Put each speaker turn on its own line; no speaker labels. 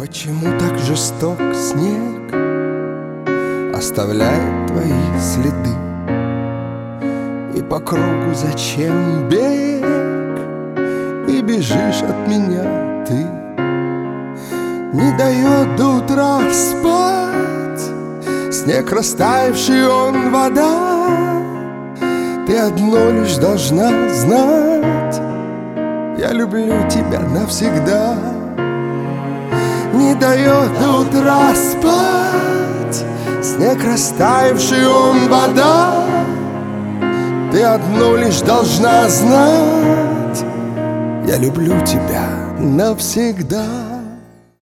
Почему так жесток снег оставляет твои следы? И по кругу зачем бег? И бежишь от меня ты. Не дает до утра спать снег растаявший, он вода. Ты одно лишь должна знать: я люблю тебя навсегда. Не дает до утра спать снег растаявший, он вода. Ты одно лишь должна знать: я люблю тебя навсегда.